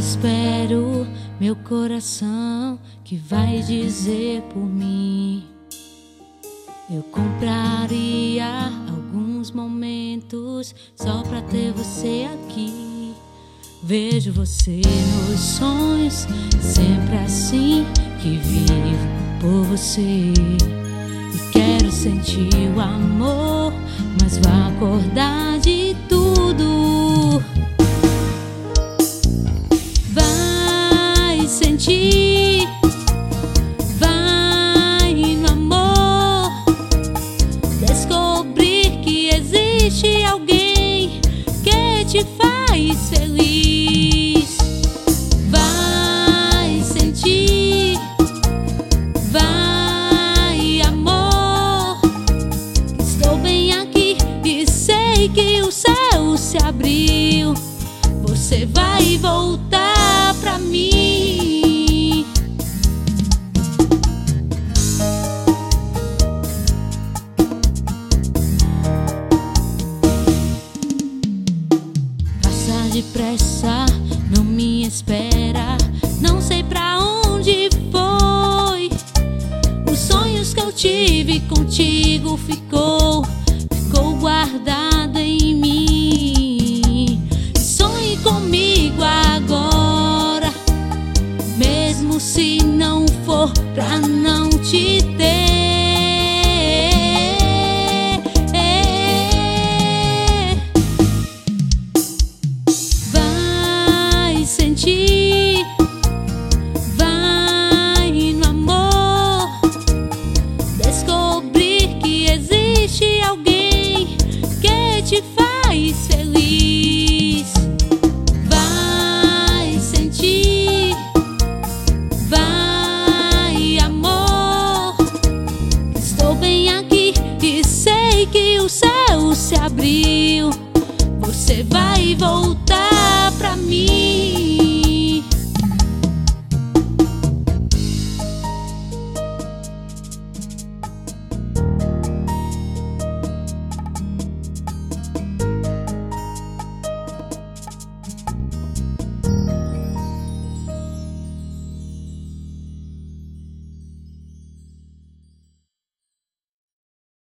espero meu coração que vai dizer por mim. Eu compraria alguns momentos só pra ter você aqui. Vejo você nos sonhos, sempre assim que vivo por você. E quero sentir o amor, mas vou acordar de tudo. Vai sentir, vai no amor, descobrir que existe alguém que te faz feliz. Vai sentir, vai amor, estou bem aqui e sei que o céu se abriu. Você vai voltar pra mim. Passa depressa, não me espera. Não sei pra onde foi. Os sonhos que eu tive contigo ficou guardado em mim. Sonhe comigo agora, mesmo se não for pra não.